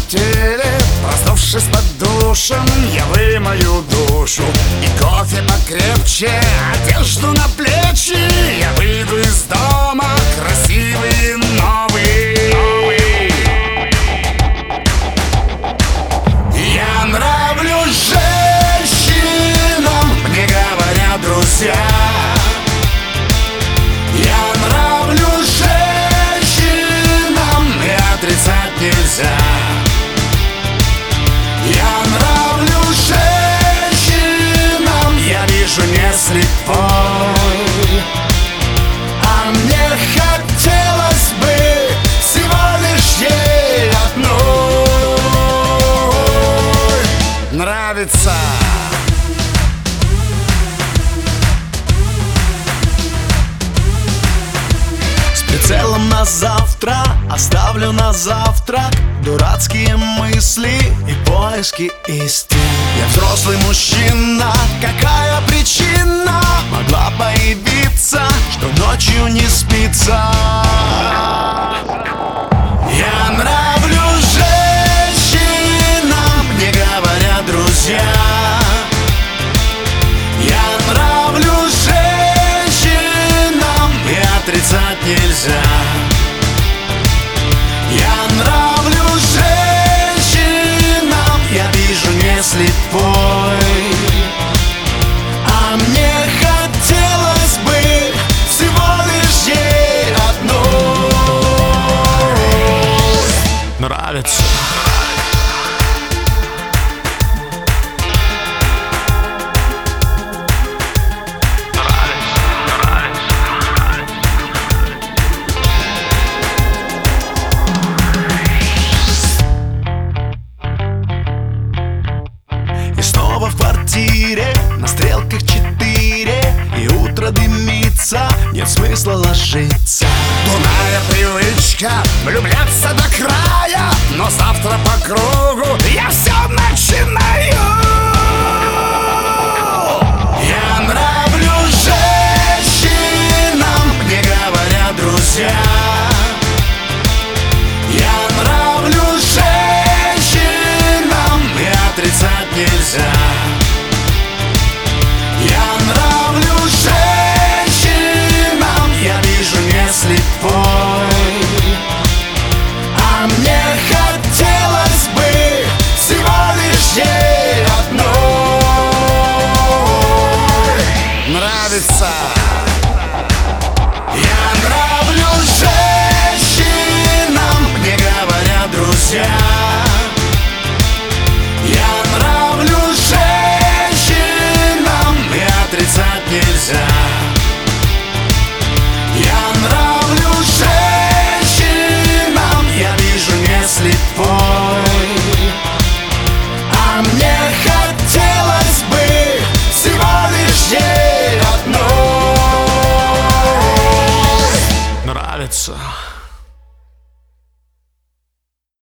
постели, проснувшись под душем, я вымою душу и кофе покрепче, одежду на плечи. Я выйду из дома красивый и новый. Я нравлюсь женщинам, мне говорят друзья. Я нравлюсь женщинам, и отрицать нельзя. Я нравлюсь женщинам, я вижу не слепой. А мне хотелось бы всего лишь ей одной нравится. Прицелом на завтра, оставлю на завтрак дурацкие мысли и поиски истин. Я взрослый мужчина, какая причина могла появиться, что ночью не спится? Я нравлюсь женщинам, мне говорят друзья. Я нравлюсь женщинам, и отрицать нельзя. Я нравлюсь женщинам, я вижу не слепой. А мне хотелось бы всего лишь ей одной нравится. И снова в квартире, на стрелках 4, и утро дымится, нет смысла ложиться. Дурная привычка влюбляться до края, но завтра по кругу я все начинаю. Я нравлюсь женщинам, мне говорят друзья. Я нравлюсь женщинам, и отрицать нельзя. Я нравлюсь женщинам, я вижу не слепой. А мне хотелось бы всего лишь ей одной нравится. Я нравлюсь женщинам, мне говорят друзья. Я нравлюсь женщинам, и отрицать нельзя. Я нравлюсь женщинам, я вижу не слепой. А мне хотелось бы всего лишь ей одной Нравится.